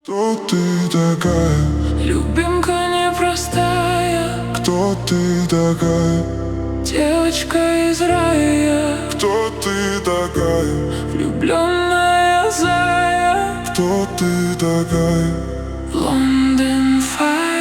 Кто ты такая? Любимка непростая. Кто ты такая? Девочка из рая. Кто ты такая? Влюбленная зая. Кто ты такая? London Fire.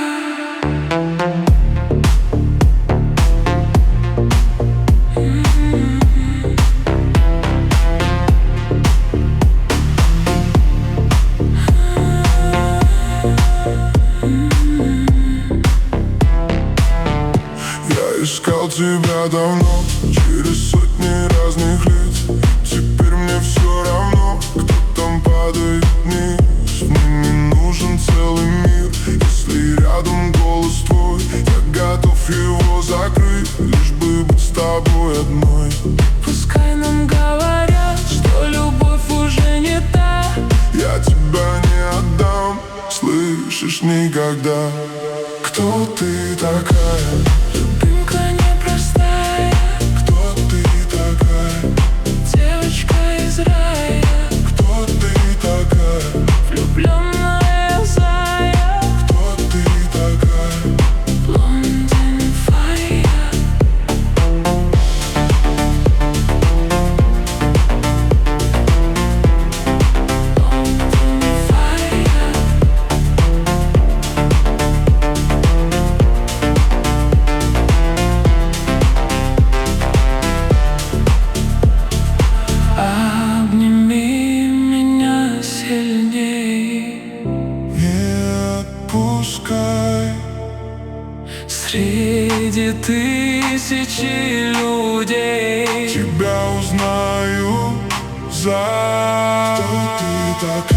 Искал тебя давно, через сотни разных лиц. Теперь мне все равно, кто там падает вниз. Мне не нужен целый мир, если рядом голос твой. Я готов его закрыть, лишь бы быть с тобой одной. Пускай нам говорят, что любовь уже не та. Я тебя не отдам, слышишь, никогда. Кто ты такая? Любимка непростая. Кто ты такая? Девочка из рая. Кто ты такая? Влюбленная зая. Кто ты такая? London Fire. London Fire. Обними меня сильней. Не отпускай. Среди тысячи людей Тебя узнаю за... Кто ты такая?